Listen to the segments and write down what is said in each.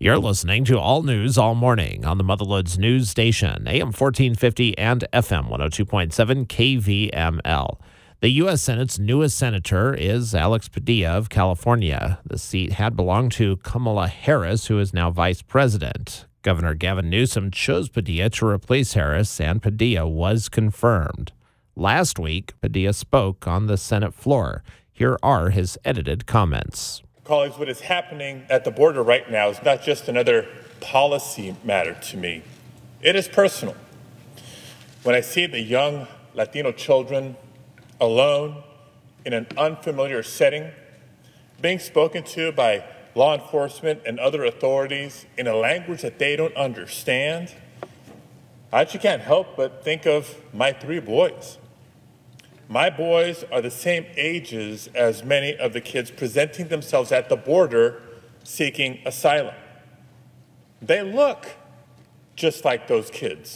You're listening to All News All Morning on the Motherloads News Station, AM 1450 and FM 102.7 KVML. The U.S. Senate's newest senator is Alex Padilla of California. The seat had belonged to Kamala Harris, who is now vice president. Governor Gavin Newsom chose Padilla to replace Harris, and Padilla was confirmed. Last week, Padilla spoke on the Senate floor. Here are his edited comments. Colleagues, what is happening at the border right now is not just another policy matter to me. It is personal. When I see the young Latino children alone in an unfamiliar setting, being spoken to by law enforcement and other authorities in a language that they don't understand, I actually can't help but think of my 3 boys. My boys are the same ages as many of the kids presenting themselves at the border seeking asylum. They look just like those kids.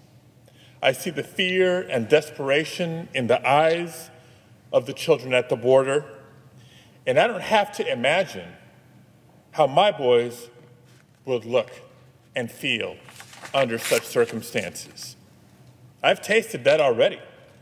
I see the fear and desperation in the eyes of the children at the border, and I don't have to imagine how my boys would look and feel under such circumstances. I've tasted that already.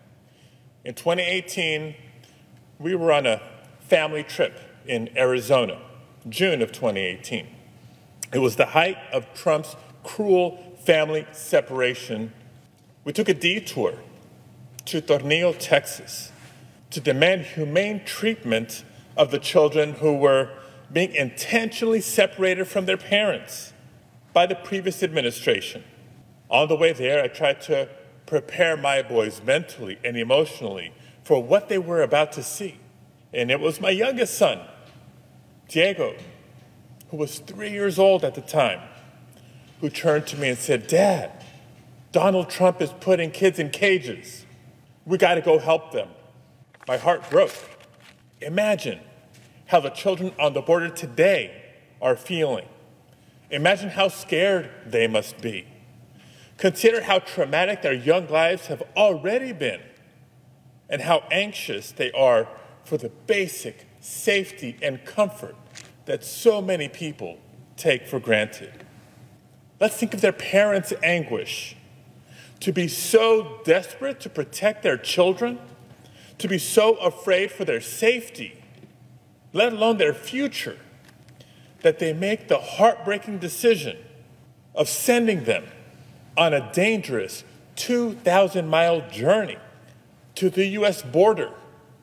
In 2018, we were on a family trip in Arizona, June of 2018. It was the height of Trump's cruel family separation. We took a detour to Tornillo, Texas, to demand humane treatment of the children who were being intentionally separated from their parents by the previous administration. On the way there, I tried to prepare my boys mentally and emotionally for what they were about to see. And it was my youngest son, Diego, who was 3 years old at the time, who turned to me and said, "Dad, Donald Trump is putting kids in cages. We got to go help them." My heart broke. Imagine how the children on the border today are feeling. Imagine how scared they must be. Consider how traumatic their young lives have already been and how anxious they are for the basic safety and comfort that so many people take for granted. Let's think of their parents' anguish. To be so desperate to protect their children, to be so afraid for their safety, let alone their future, that they make the heartbreaking decision of sending them on a dangerous 2,000-mile journey to the U.S. border,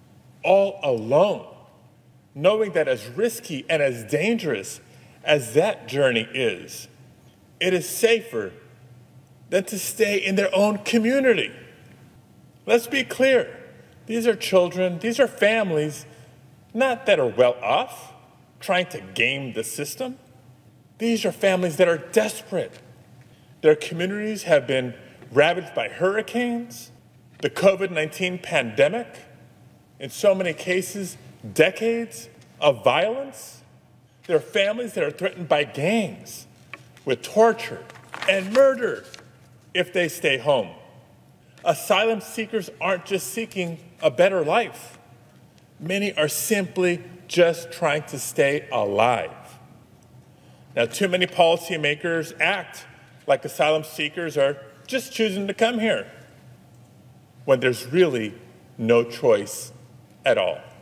all alone, knowing that as risky and as dangerous as that journey is, it is safer than to stay in their own community. Let's be clear. These are children, these are families, not that are well off, trying to game the system. These are families that are desperate. Their communities have been ravaged by hurricanes, the COVID-19 pandemic, in so many cases, decades of violence. There are families that are threatened by gangs with torture and murder if they stay home. Asylum seekers aren't just seeking a better life. Many are simply just trying to stay alive. Now, too many policymakers act like asylum seekers are just choosing to come here when there's really no choice at all.